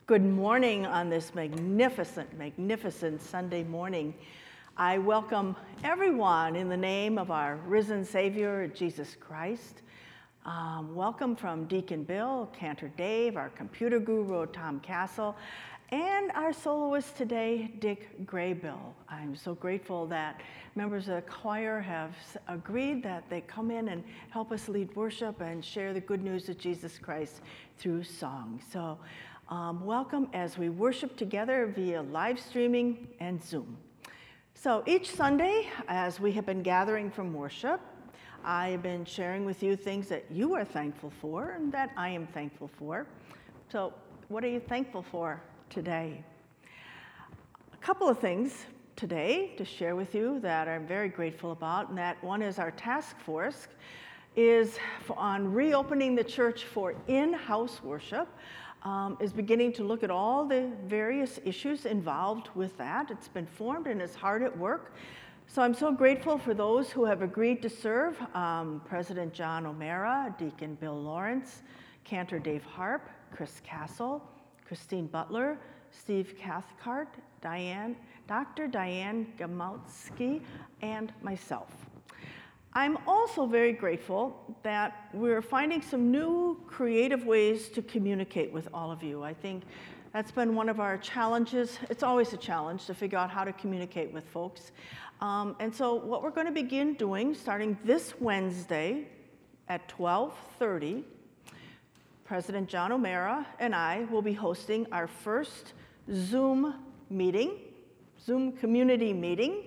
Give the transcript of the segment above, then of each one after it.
Good morning on this magnificent Sunday morning. I welcome everyone in the name of our risen Savior, Jesus Christ. Welcome from Deacon Bill, Cantor Dave, our computer guru, Tom Castle, and our soloist today, Dick Graybill. I'm so grateful that members of the choir have agreed that they come in and help us lead worship and share the good news of Jesus Christ through song. So welcome as we worship together via live streaming and Zoom. So each Sunday, as we have been gathering from worship, I have been sharing with you things that you are thankful for and that I am thankful for. So what are you thankful for today? A couple of things today to share with you that I'm very grateful about, and that one is our task force is on reopening the church for in-house worship. Is beginning to look at all the various issues involved with that. It's been formed and is hard at work. So I'm so grateful for those who have agreed to serve. President John O'Mara, Deacon Bill Lawrence, Cantor Dave Harp, Chris Castle, Christine Butler, Steve Cathcart, Dr. Diane Gamowski, and myself. I'm also very grateful that we're finding some new creative ways to communicate with all of you. I think that's been one of our challenges. It's always a challenge to figure out how to communicate with folks. And so what we're going to begin doing starting this Wednesday at 12:30, President John O'Mara and I will be hosting our first Zoom community meeting.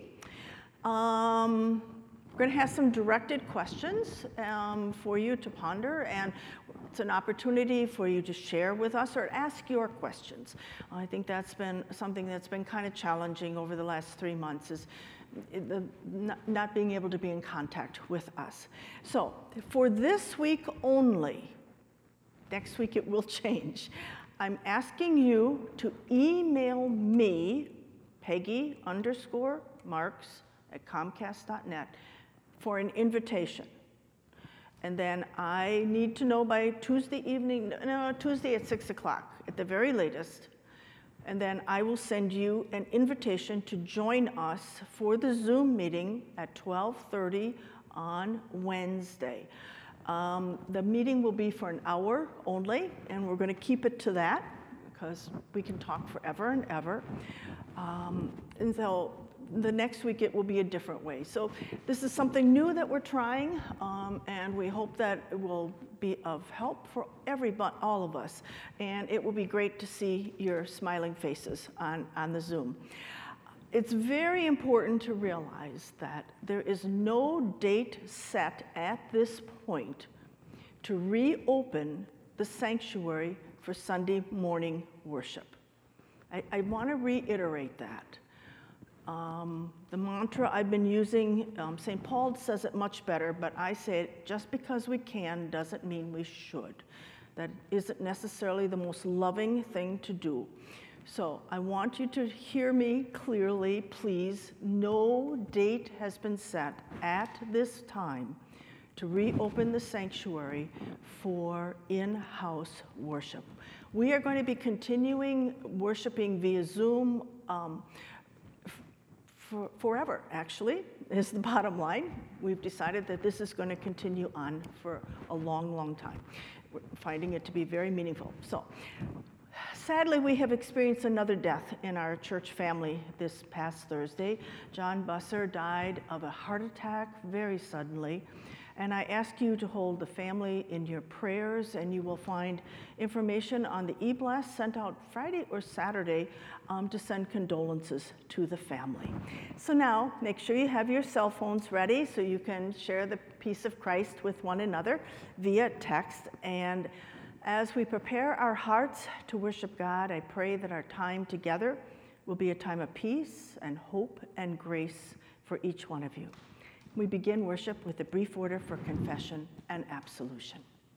We're going to have some directed questions for you to ponder, and it's an opportunity for you to share with us or ask your questions. I think that's been something that's been kind of challenging over the last 3 months, is not being able to be in contact with us. So for this week only, next week it will change, I'm asking you to email me, Peggy_Marks@Comcast.net, for an invitation. And then I need to know by Tuesday at 6 o'clock at the very latest. And then I will send you an invitation to join us for the Zoom meeting at 12:30 on Wednesday. The meeting will be for an hour only, and we're going to keep it to that because we can talk forever and ever. And so the next week it will be a different way. So this is something new that we're trying, and we hope that it will be of help for all of us. And it will be great to see your smiling faces on the Zoom. It's very important to realize that there is no date set at this point to reopen the sanctuary for Sunday morning worship. I want to reiterate that. The mantra I've been using, St. Paul says it much better, but I say it, just because we can doesn't mean we should. That isn't necessarily the most loving thing to do. So I want you to hear me clearly, please. No date has been set at this time to reopen the sanctuary for in-house worship. We are going to be continuing worshiping via Zoom forever, actually, is the bottom line. We've decided that this is going to continue on for a long, long time. We're finding it to be very meaningful. So, sadly, we have experienced another death in our church family this past Thursday. John Busser died of a heart attack very suddenly. And I ask you to hold the family in your prayers, and you will find information on the e-blast sent out Friday or Saturday to send condolences to the family. So now, make sure you have your cell phones ready so you can share the peace of Christ with one another via text. And as we prepare our hearts to worship God, I pray that our time together will be a time of peace and hope and grace for each one of you. We begin worship with a brief order for confession and absolution.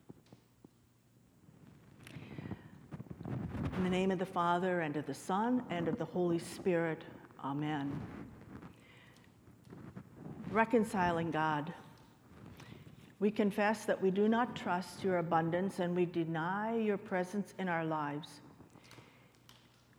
In the name of the Father, and of the Son, and of the Holy Spirit, amen. Reconciling God, we confess that we do not trust your abundance and we deny your presence in our lives.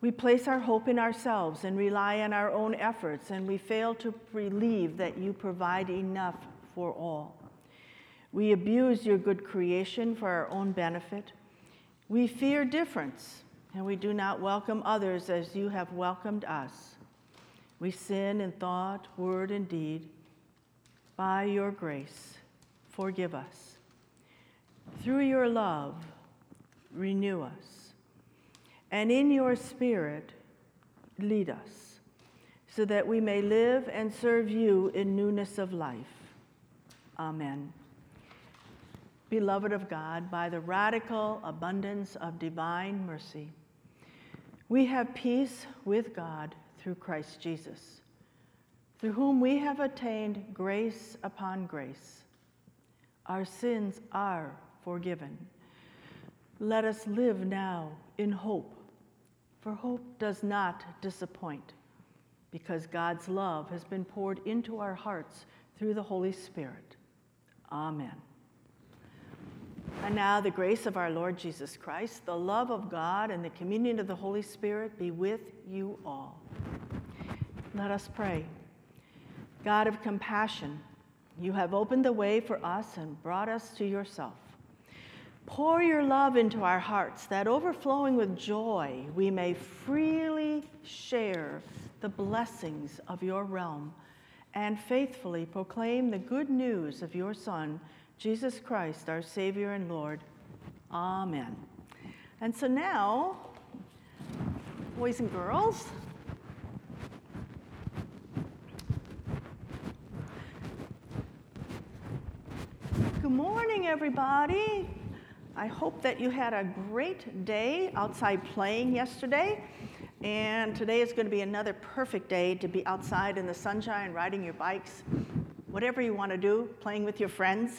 We place our hope in ourselves and rely on our own efforts, and we fail to believe that you provide enough for all. We abuse your good creation for our own benefit. We fear difference, and we do not welcome others as you have welcomed us. We sin in thought, word, and deed. By your grace, forgive us. Through your love, renew us. And in your Spirit, lead us, so that we may live and serve you in newness of life. Amen. Beloved of God, by the radical abundance of divine mercy, we have peace with God through Christ Jesus, through whom we have attained grace upon grace. Our sins are forgiven. Let us live now in hope, for hope does not disappoint, because God's love has been poured into our hearts through the Holy Spirit. Amen. And now the grace of our Lord Jesus Christ, the love of God, and the communion of the Holy Spirit be with you all. Let us pray. God of compassion, you have opened the way for us and brought us to yourself. Pour your love into our hearts, that overflowing with joy, we may freely share the blessings of your realm and faithfully proclaim the good news of your Son, Jesus Christ, our Savior and Lord. Amen. And so now, boys and girls, good morning, everybody. I hope that you had a great day outside playing yesterday. And today is going to be another perfect day to be outside in the sunshine, riding your bikes, whatever you want to do, playing with your friends.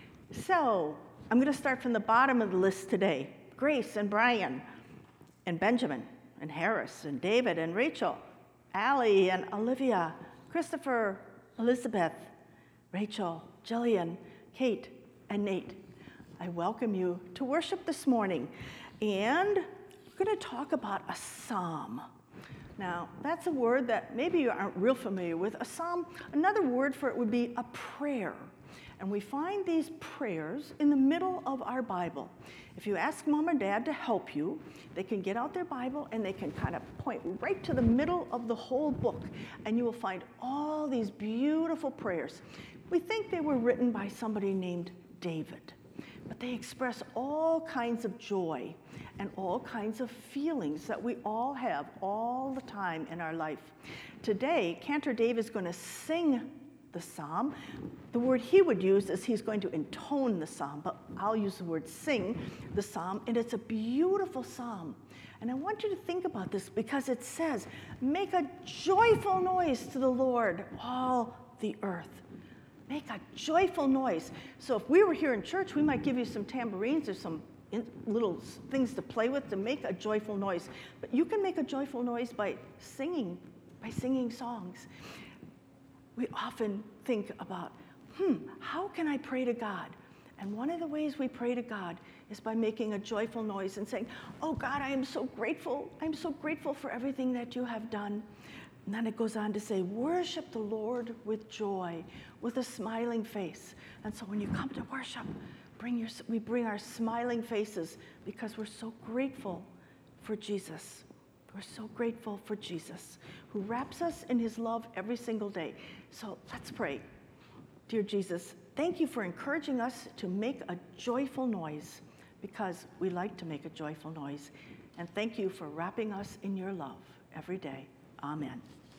So I'm going to start from the bottom of the list today. Grace and Brian and Benjamin and Harris and David and Rachel, Allie and Olivia, Christopher, Elizabeth, Rachel, Jillian, Kate, and Nate. I welcome you to worship this morning, and we're going to talk about a psalm. Now, that's a word that maybe you aren't real familiar with. A psalm, another word for it would be a prayer. And we find these prayers in the middle of our Bible. If you ask mom or dad to help you, they can get out their Bible and they can kind of point right to the middle of the whole book, and you will find all these beautiful prayers. We think they were written by somebody named David, but they express all kinds of joy and all kinds of feelings that we all have all the time in our life. Today, Cantor Dave is going to sing the psalm. The word he would use is he's going to intone the psalm, but I'll use the word sing the psalm, and it's a beautiful psalm. And I want you to think about this because it says, make a joyful noise to the Lord, all the earth. Make a joyful noise. So if we were here in church, we might give you some tambourines or some little things to play with to make a joyful noise. But you can make a joyful noise by singing songs. We often think about, how can I pray to God? And one of the ways we pray to God is by making a joyful noise and saying, oh God, I am so grateful. I'm so grateful for everything that you have done. And then it goes on to say, worship the Lord with joy, with a smiling face. And so when you come to worship, we bring our smiling faces because we're so grateful for Jesus. We're so grateful for Jesus, who wraps us in his love every single day. So let's pray. Dear Jesus, thank you for encouraging us to make a joyful noise, because we like to make a joyful noise. And thank you for wrapping us in your love every day. Amen.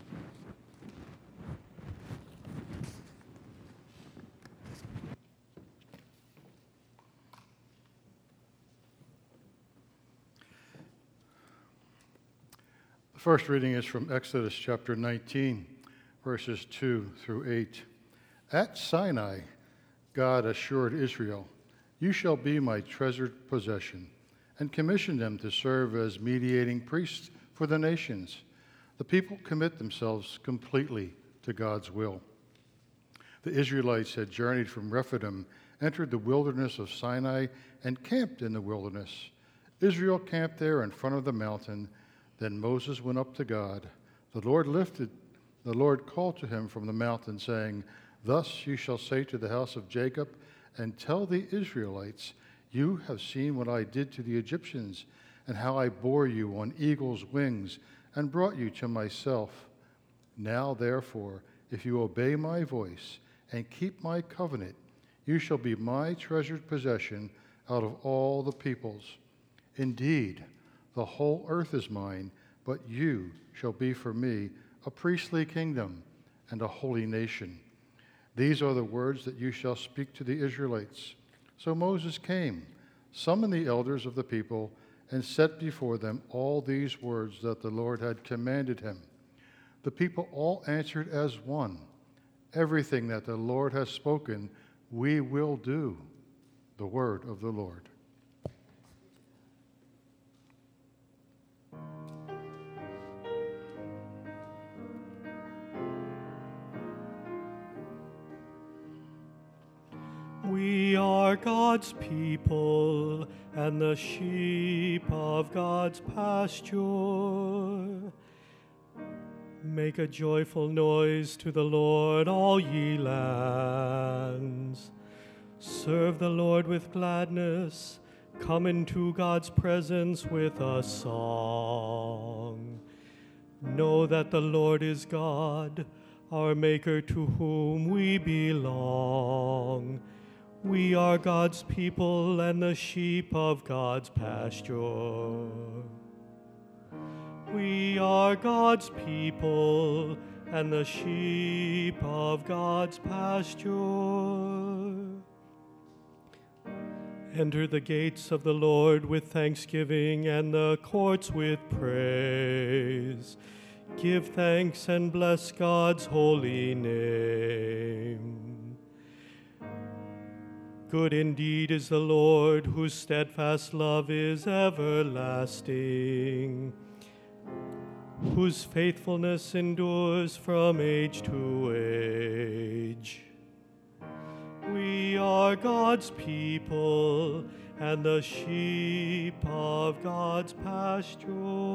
The first reading is from Exodus chapter 19, verses 2 through 8. At Sinai, God assured Israel, "You shall be my treasured possession," and commissioned them to serve as mediating priests for the nations. The people commit themselves completely to God's will. The Israelites had journeyed from Rephidim, entered the wilderness of Sinai, and camped in the wilderness. Israel camped there in front of the mountain. Then Moses went up to God. The Lord called to him from the mountain, saying, Thus you shall say to the house of Jacob, and tell the Israelites, You have seen what I did to the Egyptians, and how I bore you on eagle's wings, and brought you to myself. Now therefore, if you obey my voice, and keep my covenant, you shall be my treasured possession out of all the peoples. Indeed, the whole earth is mine, but you shall be for me a priestly kingdom and a holy nation. These are the words that you shall speak to the Israelites. So Moses came, summoned the elders of the people, and set before them all these words that the Lord had commanded him. The people all answered as one, Everything that the Lord has spoken, we will do. The word of the Lord. We are God's people and the sheep of God's pasture. Make a joyful noise to the Lord, all ye lands. Serve the Lord with gladness. Come into God's presence with a song. Know that the Lord is God, our Maker, to whom we belong. We are God's people and the sheep of God's pasture. We are God's people and the sheep of God's pasture. Enter the gates of the Lord with thanksgiving and the courts with praise. Give thanks and bless God's holy name. Good indeed is the Lord, whose steadfast love is everlasting, whose faithfulness endures from age to age. We are God's people and the sheep of God's pasture.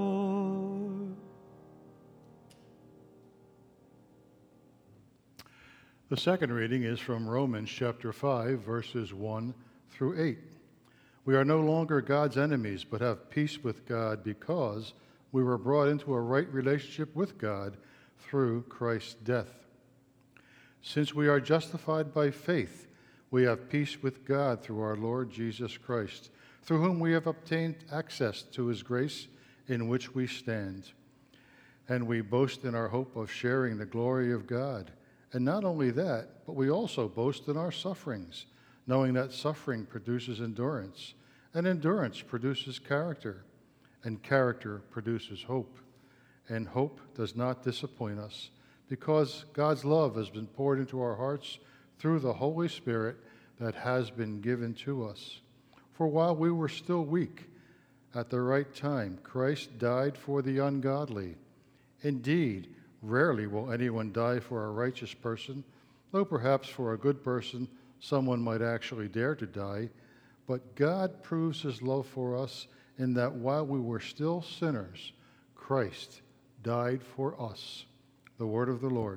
The second reading is from Romans chapter 5, verses 1 through 8. We are no longer God's enemies, but have peace with God because we were brought into a right relationship with God through Christ's death. Since we are justified by faith, we have peace with God through our Lord Jesus Christ, through whom we have obtained access to his grace in which we stand. And we boast in our hope of sharing the glory of God. And not only that, but we also boast in our sufferings, knowing that suffering produces endurance, and endurance produces character, and character produces hope. And hope does not disappoint us, because God's love has been poured into our hearts through the Holy Spirit that has been given to us. For while we were still weak, at the right time, Christ died for the ungodly. Indeed, rarely will anyone die for a righteous person, though perhaps for a good person someone might actually dare to die. But God proves his love for us in that while we were still sinners, Christ died for us. The word of the Lord.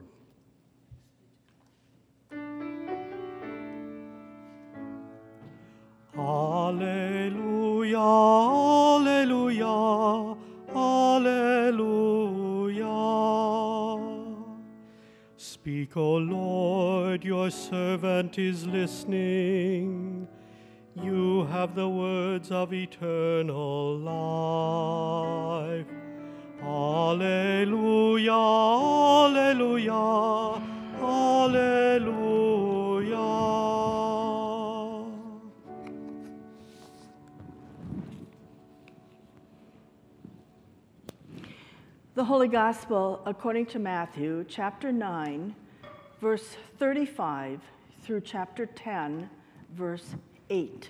Alleluia, alleluia, alleluia. Speak, O Lord, your servant is listening. You have the words of eternal life. Alleluia, alleluia, alleluia. The Holy Gospel according to Matthew, chapter 9, verse 35 through chapter 10, verse 8.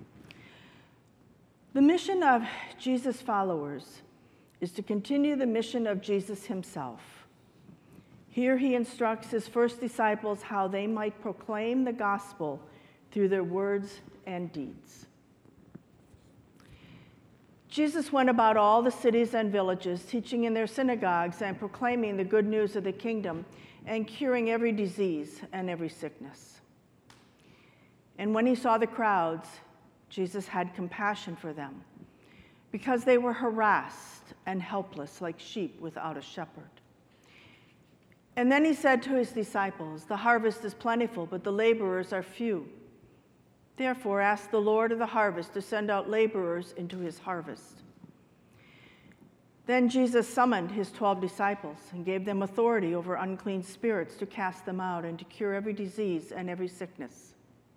The mission of Jesus' followers is to continue the mission of Jesus himself. Here he instructs his first disciples how they might proclaim the gospel through their words and deeds. Jesus went about all the cities and villages, teaching in their synagogues and proclaiming the good news of the kingdom and curing every disease and every sickness. And when he saw the crowds, Jesus had compassion for them because they were harassed and helpless like sheep without a shepherd. And then he said to his disciples, "The harvest is plentiful, but the laborers are few. Therefore, ask the Lord of the harvest to send out laborers into his harvest." Then Jesus summoned his 12 disciples and gave them authority over unclean spirits to cast them out and to cure every disease and every sickness.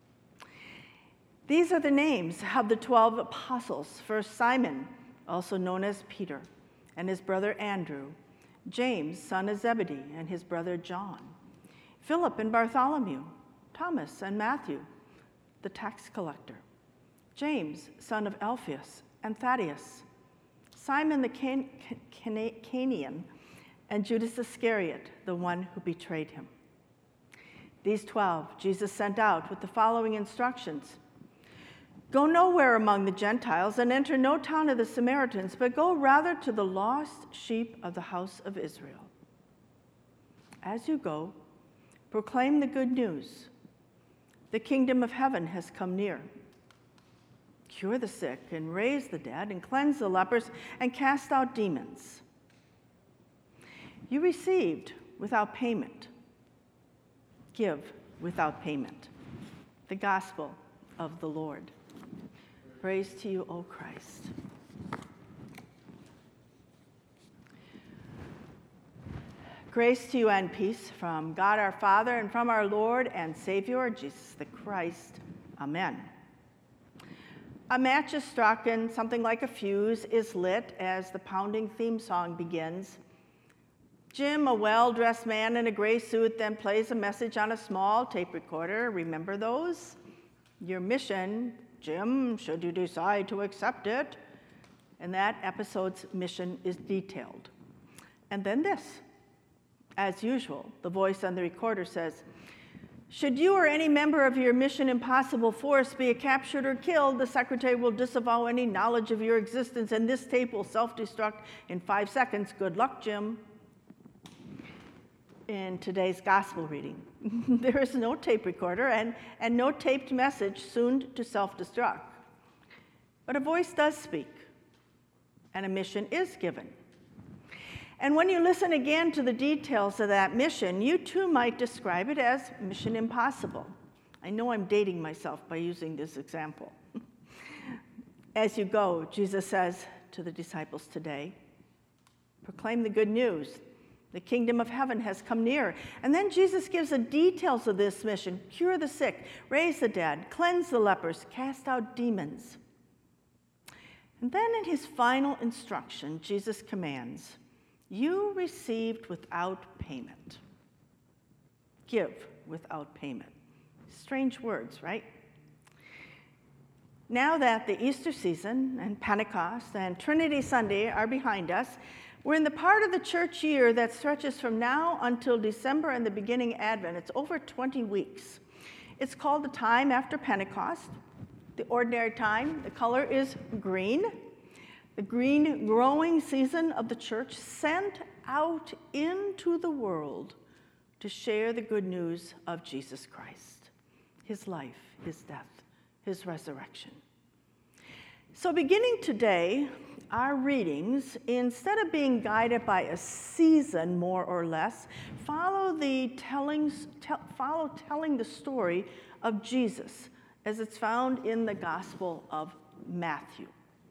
These are the names of the 12 apostles. First, Simon, also known as Peter, and his brother Andrew, James, son of Zebedee, and his brother John, Philip and Bartholomew, Thomas and Matthew, the tax collector, James, son of Alphaeus, and Thaddeus, Simon the Canaanian, and Judas Iscariot, the one who betrayed him. These 12 Jesus sent out with the following instructions: "Go nowhere among the Gentiles and enter no town of the Samaritans, but go rather to the lost sheep of the house of Israel. As you go, proclaim the good news. The kingdom of heaven has come near. Cure the sick and raise the dead and cleanse the lepers and cast out demons. You received without payment. Give without payment." The gospel of the Lord. Praise to you, O Christ. Grace to you and peace from God our Father and from our Lord and Savior, Jesus the Christ. Amen. A match is struck and something like a fuse is lit as the pounding theme song begins. Jim, a well-dressed man in a gray suit, then plays a message on a small tape recorder. Remember those? Your mission, Jim, should you decide to accept it. And that episode's mission is detailed. And then this. As usual, the voice on the recorder says, "Should you or any member of your Mission Impossible force be captured or killed, the secretary will disavow any knowledge of your existence, and this tape will self-destruct in 5 seconds. Good luck, Jim." In today's gospel reading, there is no tape recorder and no taped message soon to self-destruct. But a voice does speak, and a mission is given. And when you listen again to the details of that mission, you too might describe it as Mission Impossible. I know I'm dating myself by using this example. As you go, Jesus says to the disciples today, proclaim the good news. The kingdom of heaven has come near. And then Jesus gives the details of this mission: cure the sick, raise the dead, cleanse the lepers, cast out demons. And then in his final instruction, Jesus commands, you received without payment. Give without payment. Strange words, right? Now that the Easter season and Pentecost and Trinity Sunday are behind us, we're in the part of the church year that stretches from now until December and the beginning Advent. It's over 20 weeks. It's called the time after Pentecost. The ordinary time, the color is green. The green growing season of the church sent out into the world to share the good news of Jesus Christ, his life, his death, his resurrection. So beginning today, our readings, instead of being guided by a season more or less, follow telling the story of Jesus as it's found in the Gospel of Matthew.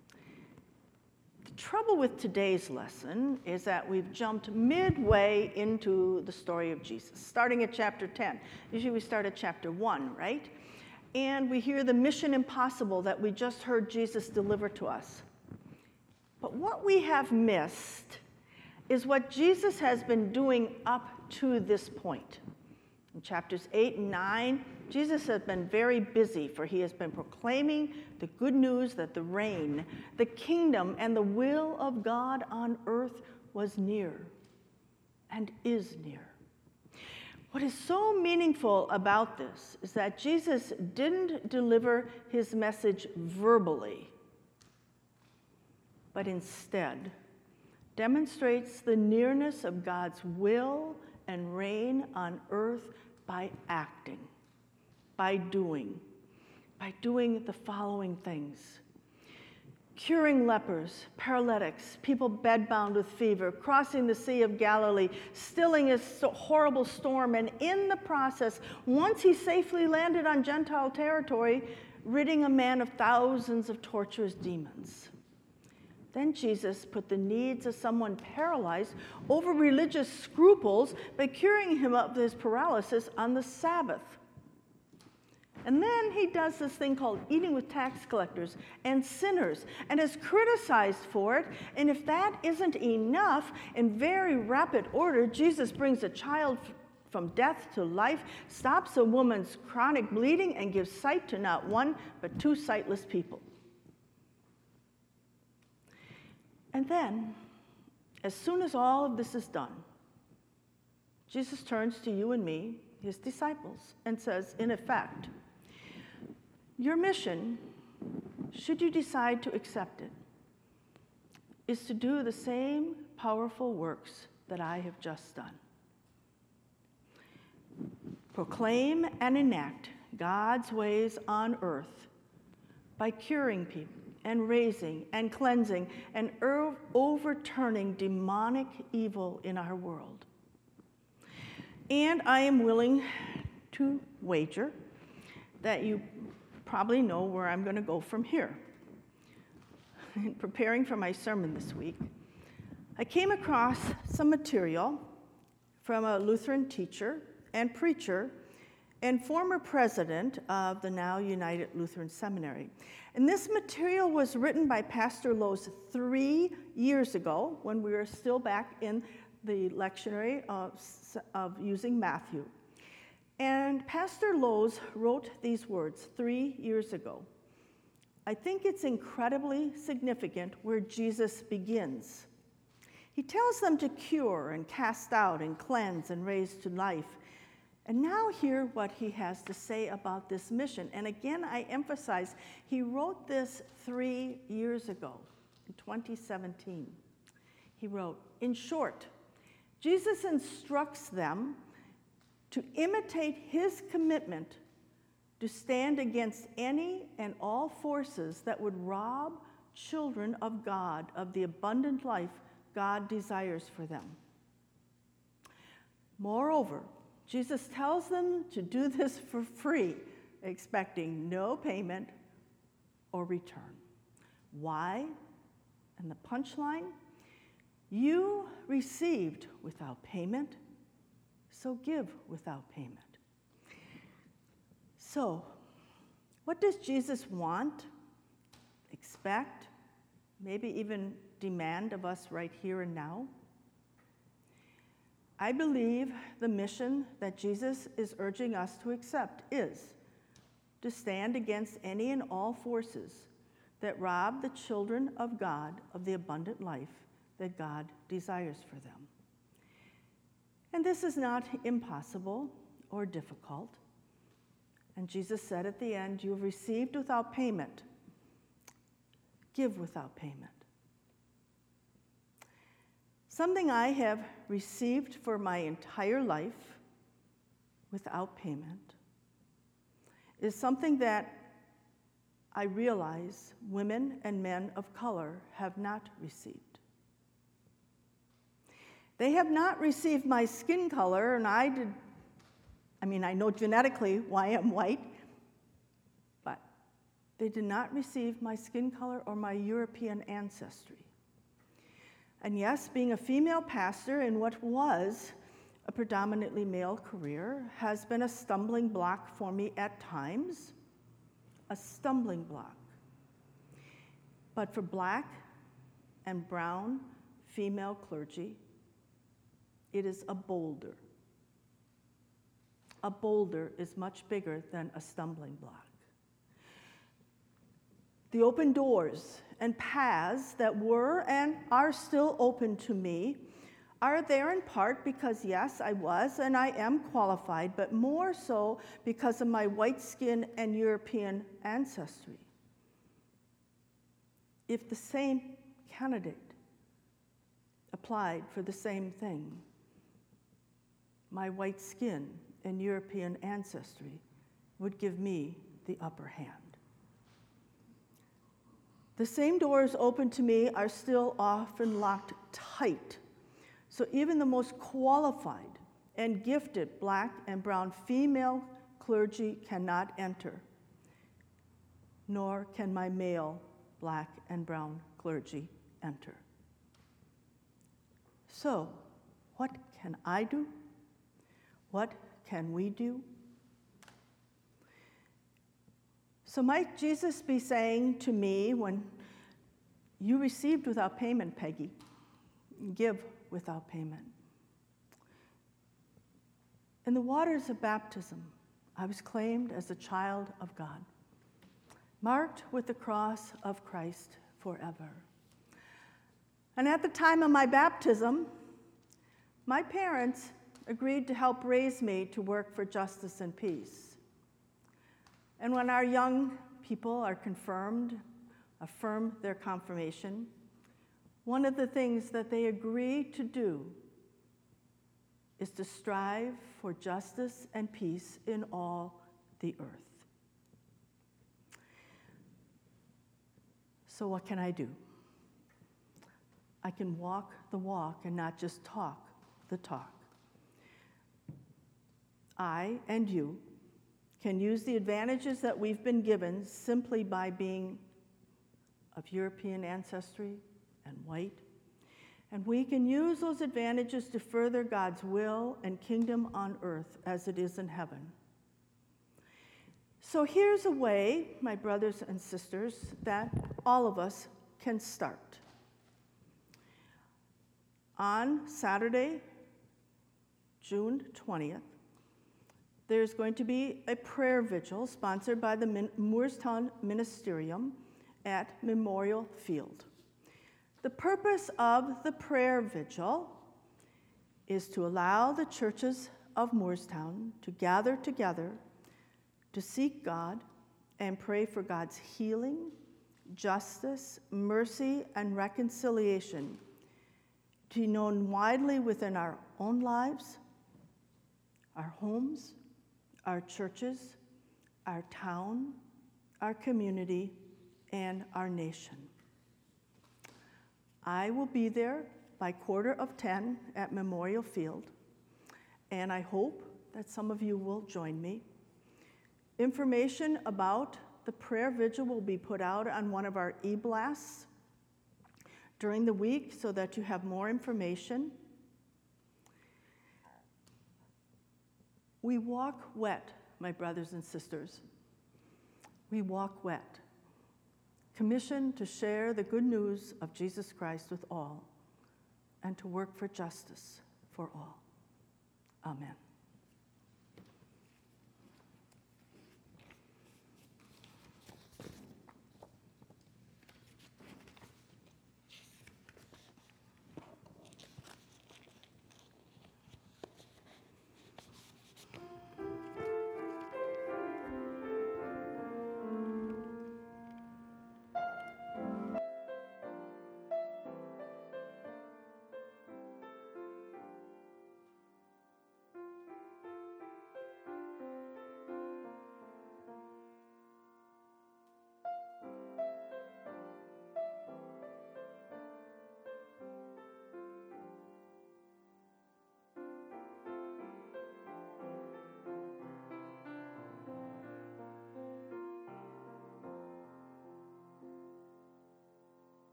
The trouble with today's lesson is that we've jumped midway into the story of Jesus, starting at chapter 10. Usually we start at chapter 1, right? And we hear the mission impossible that we just heard Jesus deliver to us. But what we have missed is what Jesus has been doing up to this point. In chapters 8 and 9, Jesus has been very busy, for he has been proclaiming the good news that the reign, the kingdom, and the will of God on earth was near and is near. What is so meaningful about this is that Jesus didn't deliver his message verbally. but instead demonstrates the nearness of God's will and reign on earth by acting, by doing the following things: curing lepers, paralytics, people bedbound with fever, crossing the Sea of Galilee, stilling a horrible storm, and in the process, once he safely landed on Gentile territory, ridding a man of thousands of torturous demons. Then Jesus put the needs of someone paralyzed over religious scruples by curing him of his paralysis on the Sabbath. And then he does this thing called eating with tax collectors and sinners and is criticized for it. And if that isn't enough, in very rapid order, Jesus brings a child from death to life, stops a woman's chronic bleeding, and gives sight to not one but two sightless people. And then, as soon as all of this is done, Jesus turns to you and me, his disciples, and says, in effect, your mission, should you decide to accept it, is to do the same powerful works that I have just done. Proclaim and enact God's ways on earth by curing people and raising and cleansing and overturning demonic evil in our world. And I am willing to wager that you probably know where I'm going to go from here. In preparing for my sermon this week, I came across some material from a Lutheran teacher and preacher and former president of the now United Lutheran Seminary. And this material was written by Pastor Lowe's 3 years ago when we were still back in the lectionary of using Matthew. And Pastor Lowe's wrote these words 3 years ago. I think it's incredibly significant where Jesus begins. He tells them to cure and cast out and cleanse and raise to life. And now hear what he has to say about this mission. And again, I emphasize, he wrote this 3 years ago, in 2017. He wrote, in short, Jesus instructs them to imitate his commitment to stand against any and all forces that would rob children of God of the abundant life God desires for them. Moreover, Jesus tells them to do this for free, expecting no payment or return. Why? And the punchline, you received without payment, so give without payment. So, what does Jesus want, expect, maybe even demand of us right here and now? I believe the mission that Jesus is urging us to accept is to stand against any and all forces that rob the children of God of the abundant life that God desires for them. And this is not impossible or difficult. And Jesus said at the end, you have received without payment. Give without payment. Something I have received for my entire life without payment is something that I realize women and men of color have not received. They have not received my skin color, and I know genetically why I'm white, but they did not receive my skin color or my European ancestry. And yes, being a female pastor in what was a predominantly male career has been a stumbling block for me at times, a stumbling block. But for black and brown female clergy, it is a boulder. A boulder is much bigger than a stumbling block. The open doors and paths that were and are still open to me are there in part because, yes, I was and I am qualified, but more so because of my white skin and European ancestry. If the same candidate applied for the same thing. My white skin and European ancestry would give me the upper hand. The same doors open to me are still often locked tight, so even the most qualified and gifted Black and brown female clergy cannot enter, nor can my male Black and brown clergy enter. So, what can I do? What can we do? So might Jesus be saying to me, when you received without payment, Peggy, give without payment. In the waters of baptism, I was claimed as a child of God, marked with the cross of Christ forever. And at the time of my baptism, my parents agreed to help raise me to work for justice and peace. And when our young people are confirmed, affirm their confirmation, one of the things that they agree to do is to strive for justice and peace in all the earth. So what can I do? I can walk the walk and not just talk the talk. I and you can use the advantages that we've been given simply by being of European ancestry and white. And we can use those advantages to further God's will and kingdom on earth as it is in heaven. So here's a way, my brothers and sisters, that all of us can start. On Saturday, June 20th, there's going to be a prayer vigil sponsored by the Moorestown Ministerium at Memorial Field. The purpose of the prayer vigil is to allow the churches of Moorestown to gather together to seek God and pray for God's healing, justice, mercy, and reconciliation to be known widely within our own lives, our homes, our churches, our town, our community, and our nation. I will be there by 9:45 at Memorial Field, and I hope that some of you will join me. Information about the prayer vigil will be put out on one of our e-blasts during the week so that you have more information. We walk wet, my brothers and sisters. We walk wet, commissioned to share the good news of Jesus Christ with all and to work for justice for all. Amen.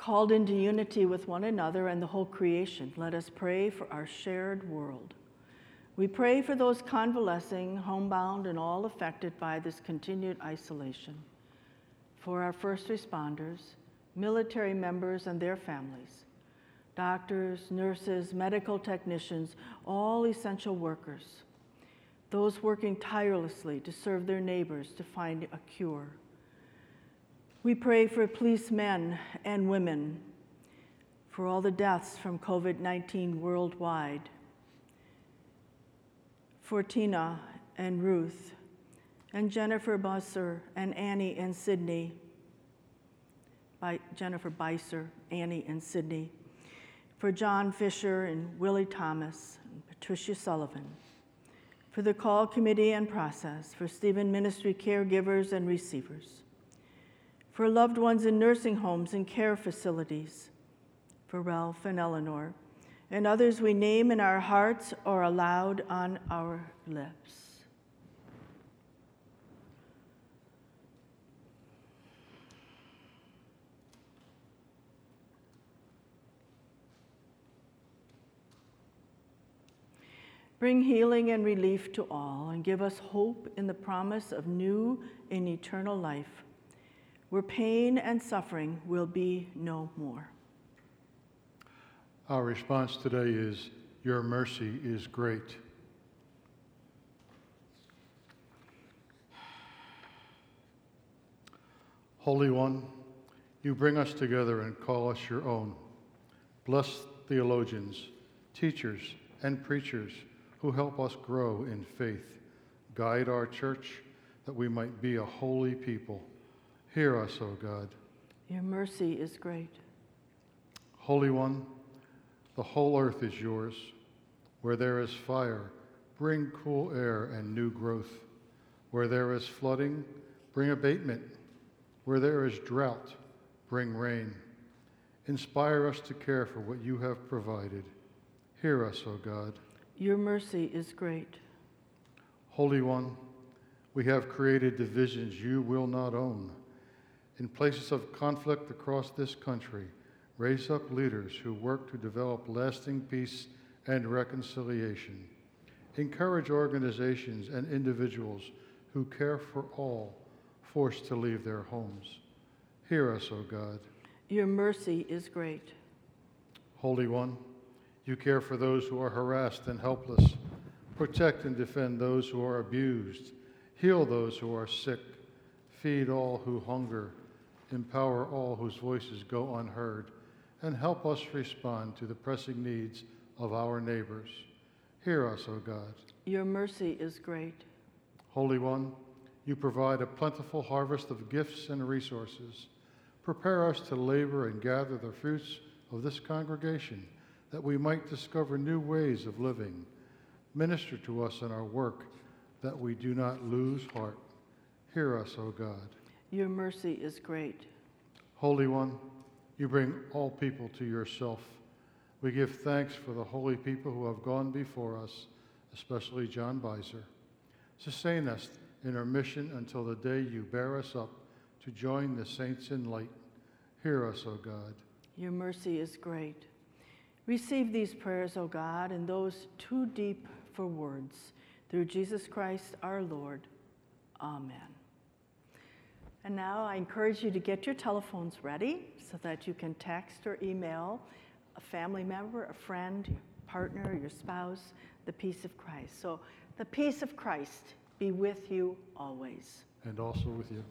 Called into unity with one another and the whole creation, let us pray for our shared world. We pray for those convalescing, homebound, and all affected by this continued isolation, for our first responders, military members and their families, doctors, nurses, medical technicians, all essential workers, those working tirelessly to serve their neighbors to find a cure. We pray for policemen and women, for all the deaths from COVID-19 worldwide, for Tina and Ruth, and Jennifer Busser and Annie and Sydney, Jennifer Beiser, Annie and Sydney, for John Fisher and Willie Thomas and Patricia Sullivan, for the call committee and process, for Stephen Ministry caregivers and receivers, for loved ones in nursing homes and care facilities, for Ralph and Eleanor, and others we name in our hearts or aloud on our lips. Bring healing and relief to all, and give us hope in the promise of new and eternal life, where pain and suffering will be no more. Our response today is, your mercy is great. Holy One, you bring us together and call us your own. Bless theologians, teachers, and preachers who help us grow in faith. Guide our church that we might be a holy people. Hear us, O God. Your mercy is great. Holy One, the whole earth is yours. Where there is fire, bring cool air and new growth. Where there is flooding, bring abatement. Where there is drought, bring rain. Inspire us to care for what you have provided. Hear us, O God. Your mercy is great. Holy One, we have created divisions you will not own. In places of conflict across this country, raise up leaders who work to develop lasting peace and reconciliation. Encourage organizations and individuals who care for all forced to leave their homes. Hear us, O God. Your mercy is great. Holy One, you care for those who are harassed and helpless. Protect and defend those who are abused. Heal those who are sick. Feed all who hunger. Empower all whose voices go unheard. And help us respond to the pressing needs of our neighbors. Hear us, O God. Your mercy is great. Holy One, you provide a plentiful harvest of gifts and resources. Prepare us to labor and gather the fruits of this congregation, that we might discover new ways of living. Minister to us in our work, that we do not lose heart. Hear us, O God. Your mercy is great. Holy One, you bring all people to yourself. We give thanks for the holy people who have gone before us, especially John Beiser. Sustain us in our mission until the day you bear us up to join the saints in light. Hear us, O God. Your mercy is great. Receive these prayers, O God, and those too deep for words, through Jesus Christ our Lord. Amen. And now I encourage you to get your telephones ready so that you can text or email a family member, a friend, your partner, your spouse, the peace of Christ. So the peace of Christ be with you always. And also with you.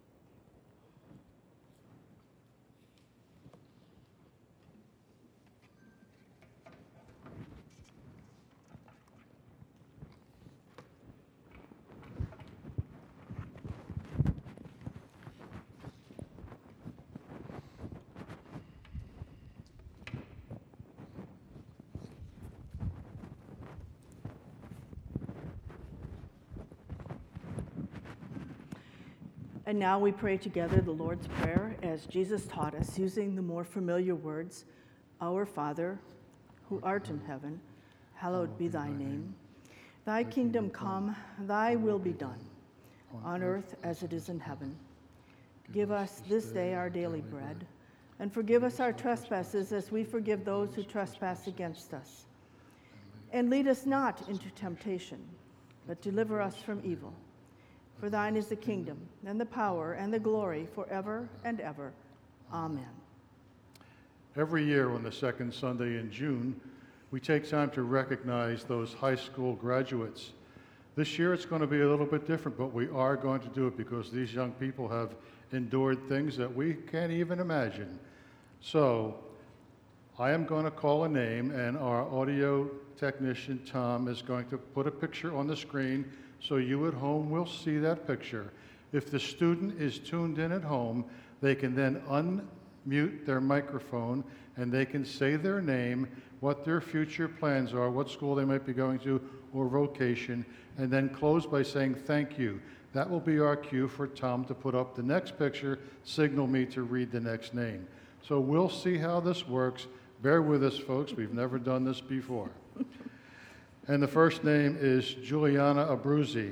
And now we pray together the Lord's Prayer as Jesus taught us, using the more familiar words, Our Father, who art in heaven, hallowed be thy name. Thy kingdom come, thy will be done, on earth as it is in heaven. Give us this day our daily bread, And forgive us our trespasses as we forgive those who trespass against us. And lead us not into temptation, but deliver us from evil. For thine is the kingdom, and the power, and the glory forever and ever. Amen. Every year on the second Sunday in June, we take time to recognize those high school graduates. This year it's going to be a little bit different, but we are going to do it because these young people have endured things that we can't even imagine. So I am going to call a name, and our audio technician, Tom, is going to put a picture on the screen so you at home will see that picture. If the student is tuned in at home, they can then unmute their microphone and they can say their name, what their future plans are, what school they might be going to, or vocation, and then close by saying thank you. That will be our cue for Tom to put up the next picture, signal me to read the next name. So we'll see how this works. Bear with us, folks. We've never done this before. And the first name is Juliana Abruzzi.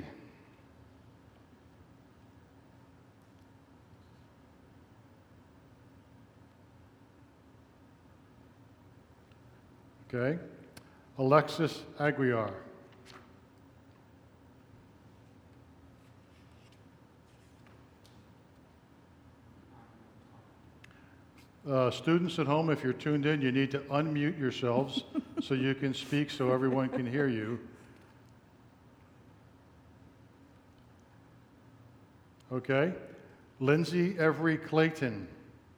Okay. Alexis Aguiar. Students at home, if you're tuned in, you need to unmute yourselves so you can speak so everyone can hear you. Okay. Lindsay Every Clayton.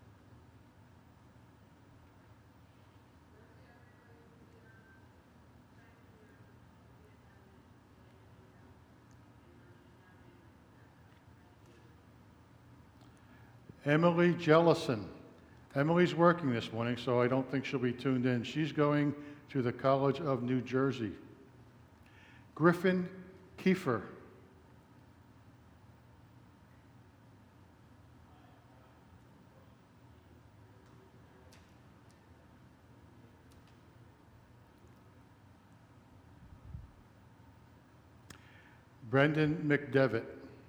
Emily Jellison. Emily's working this morning, so I don't think she'll be tuned in. She's going to the College of New Jersey. Griffin Kiefer. Brendan McDevitt.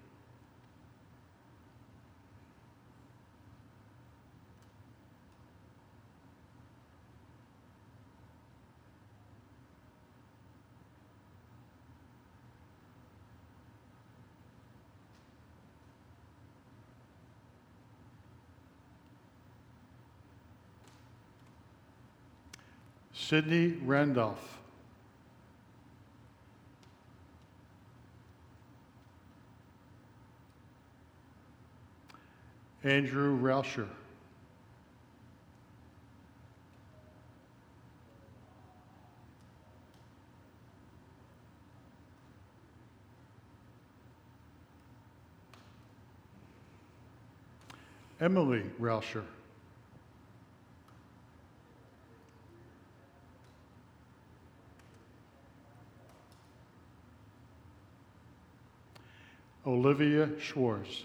Sydney Randolph. Andrew Rauscher. Emily Rauscher. Olivia Schwartz.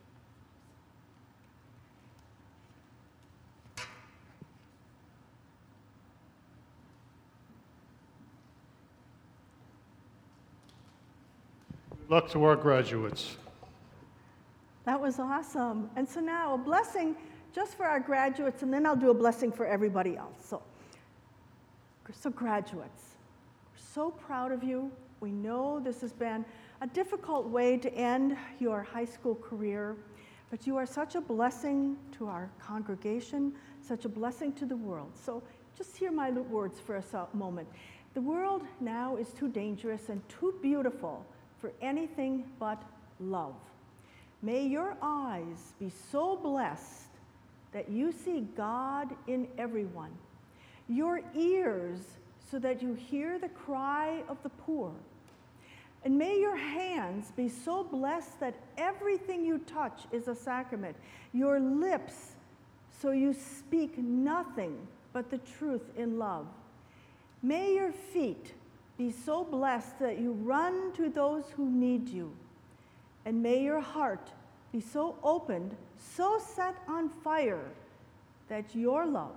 Good luck to our graduates. That was awesome. And so now a blessing just for our graduates, and then I'll do a blessing for everybody else. So graduates, we're so proud of you. We know this has been a difficult way to end your high school career, but you are such a blessing to our congregation, such a blessing to the world. So just hear my words for a moment. The world now is too dangerous and too beautiful for anything but love. May your eyes be so blessed that you see God in everyone, your ears so that you hear the cry of the poor, and may your hands be so blessed that everything you touch is a sacrament, your lips so you speak nothing but the truth in love. May your feet be so blessed that you run to those who need you. And may your heart be so opened, so set on fire, that your love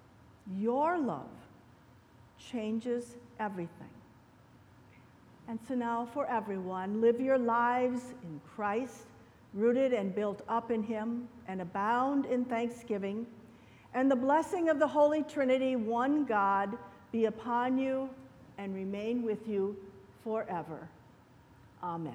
changes everything. And so now for everyone, live your lives in Christ, rooted and built up in Him, and abound in thanksgiving. And the blessing of the Holy Trinity, one God, be upon you and remain with you forever. Amen.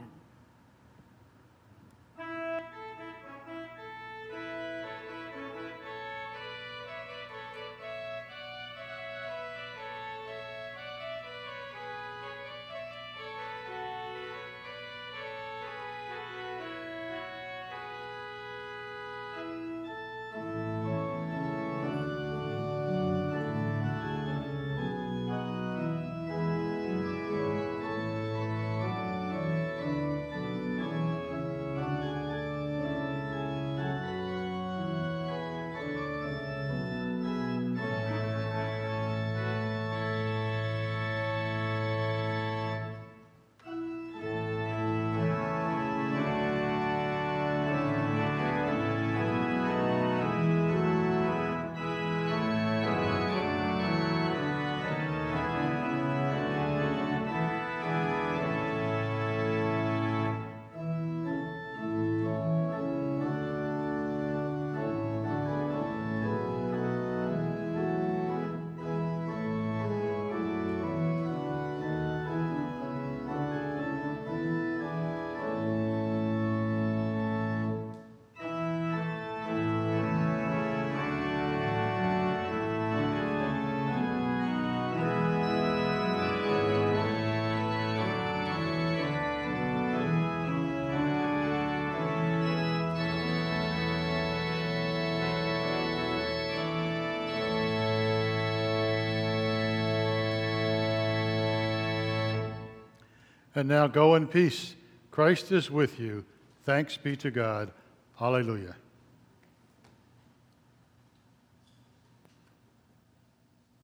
And now go in peace. Christ is with you. Thanks be to God. Hallelujah.